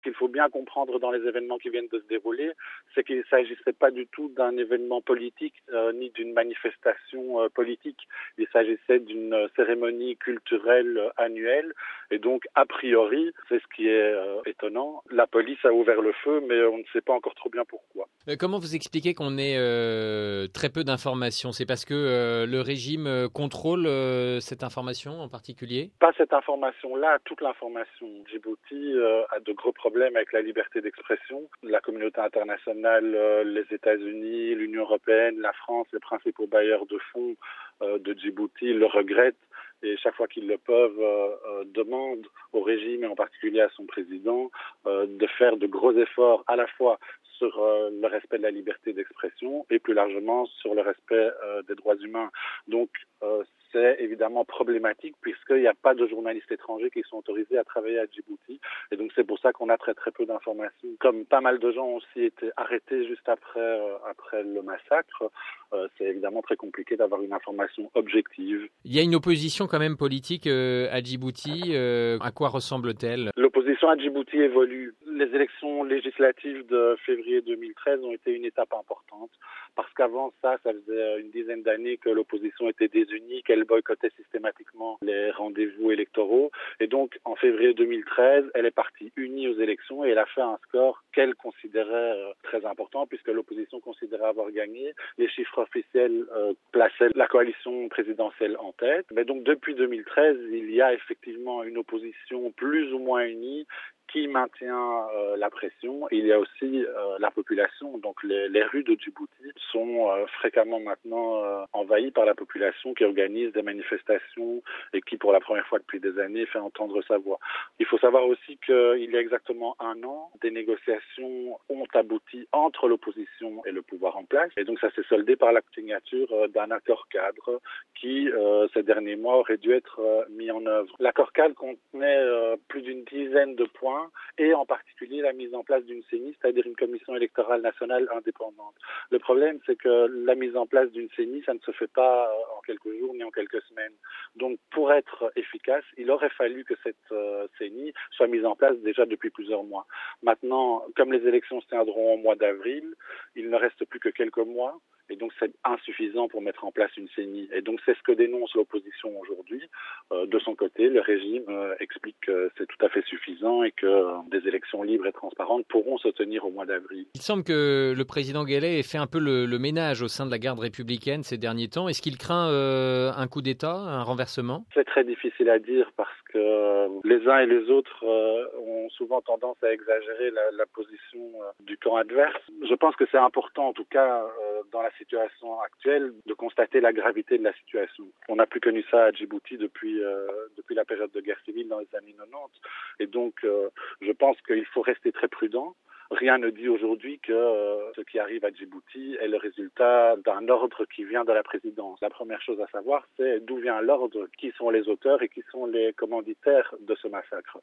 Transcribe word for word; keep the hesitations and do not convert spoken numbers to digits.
qu'il faut bien comprendre dans les événements qui viennent de se dérouler, c'est qu'il ne s'agissait pas du tout d'un événement politique euh, ni d'une manifestation euh, politique. Il s'agissait d'une cérémonie culturelle annuelle et donc, a priori, c'est ce qui est euh, étonnant, la police a ouvert le feu, mais on ne sait pas encore trop bien pourquoi. Euh, comment vous expliquez qu'on ait euh, très peu d'informations ? C'est parce que euh, le régime euh, contrôle euh, cette information en particulier ? Pas cette information-là, toute l'information. Djibouti euh, a de gros problèmes avec la liberté d'expression. La communauté internationale, euh, les États-Unis, l'Union européenne, la France, les principaux bailleurs de fonds euh, de Djibouti le regrettent et chaque fois qu'ils le peuvent euh, euh, demandent au régime et en particulier à son président euh, de faire de gros efforts à la fois sur euh, le respect de la liberté d'expression et plus largement sur le respect euh, des droits humains. Donc euh, c'est évidemment problématique puisqu'il n'y a pas de journalistes étrangers qui sont autorisés à travailler à Djibouti. Et donc c'est pour ça qu'on a très très peu d'informations. Comme pas mal de gens ont aussi été arrêtés juste après, euh, après le massacre, euh, c'est évidemment très compliqué d'avoir une information objective. Il y a une opposition quand même politique euh, à Djibouti. Euh, à quoi ressemble-t-elle ? L'opposition à Djibouti évolue. Les élections législatives de février deux mille treize ont été une étape importante parce qu'avant ça, ça faisait une dizaine d'années que l'opposition était désunie, qu'elle boycottait systématiquement les rendez-vous électoraux. Et donc, en février deux mille treize, elle est partie unie aux élections et elle a fait un score qu'elle considérait euh, très important puisque l'opposition considérait avoir gagné. Les chiffres officiels euh, plaçaient la coalition présidentielle en tête. Mais donc, depuis deux mille treize, il y a effectivement une opposition plus ou moins unie qui maintient euh, la pression. Il y a aussi euh, la population, donc les, les rues de Djibouti sont euh, fréquemment maintenant euh, envahies par la population qui organise des manifestations et qui pour la première fois depuis des années fait entendre sa voix. Il faut savoir aussi qu'il y a exactement un an, des négociations ont abouti entre l'opposition et le pouvoir en place et donc ça s'est soldé par la signature euh, d'un accord cadre qui euh, ces derniers mois aurait dû être euh, mis en œuvre. L'accord cadre contenait euh, plus d'une dizaine de points et en particulier la mise en place d'une C E N I, c'est-à-dire une commission électorale nationale indépendante. Le problème, c'est que la mise en place d'une C E N I, ça ne se fait pas en quelques jours ni en quelques semaines. Donc, pour être efficace, il aurait fallu que cette euh, C E N I soit mise en place déjà depuis plusieurs mois. Maintenant, comme les élections se tiendront au mois d'avril, il ne reste plus que quelques mois. Et donc, c'est insuffisant pour mettre en place une C E N I. Et donc, c'est ce que dénonce l'opposition aujourd'hui. Euh, de son côté, le régime euh, explique que c'est tout à fait suffisant et que euh, des élections libres et transparentes pourront se tenir au mois d'avril. Il semble que le président Guelleh ait fait un peu le, le ménage au sein de la garde républicaine ces derniers temps. Est-ce qu'il craint euh, un coup d'État, un renversement ? C'est très difficile à dire parce que euh, les uns et les autres euh, ont souvent tendance à exagérer la, la position euh, du camp adverse. Je pense que c'est important, en tout cas, euh, dans la situation actuelle, de constater la gravité de la situation. On n'a plus connu ça à Djibouti depuis euh, depuis la période de guerre civile dans les années quatre-vingt-dix. Et donc, euh, je pense qu'il faut rester très prudent. Rien ne dit aujourd'hui que euh, ce qui arrive à Djibouti est le résultat d'un ordre qui vient de la présidence. La première chose à savoir, c'est d'où vient l'ordre, qui sont les auteurs et qui sont les commanditaires de ce massacre.